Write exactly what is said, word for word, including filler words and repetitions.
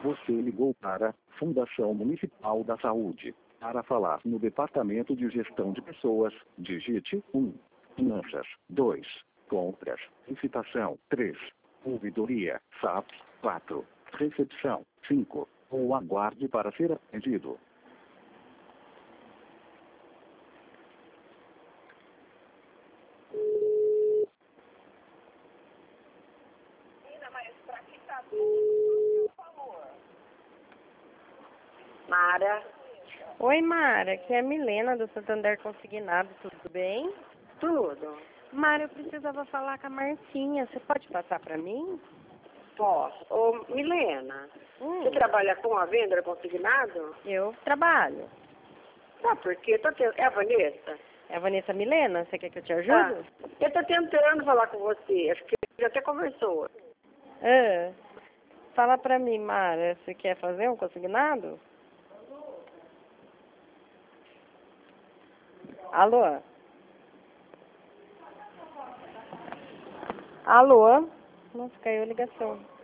Você ligou para Fundação Municipal da Saúde. Para falar no Departamento de Gestão de Pessoas, digite um. Finanças, dois. Compras, licitação, três. Ouvidoria, S A P, quatro. Recepção, cinco. Ou aguarde para ser atendido. Mara. Oi, Mara, aqui é a Milena do Santander Consignado, tudo bem? Tudo? Mara, eu precisava falar com a Marcinha, você pode passar para mim? Posso. Ô, Milena, Hum, você trabalha com a venda consignado? eu trabalho. Sabe por quê? Tô te... É a Vanessa? É a Vanessa Milena, você quer que eu te ajude? Ah, eu tô tentando falar com você. Acho que já até conversou. Ah, fala pra mim, Mara, você quer fazer um consignado? Alô? Alô? Nossa, caiu a ligação.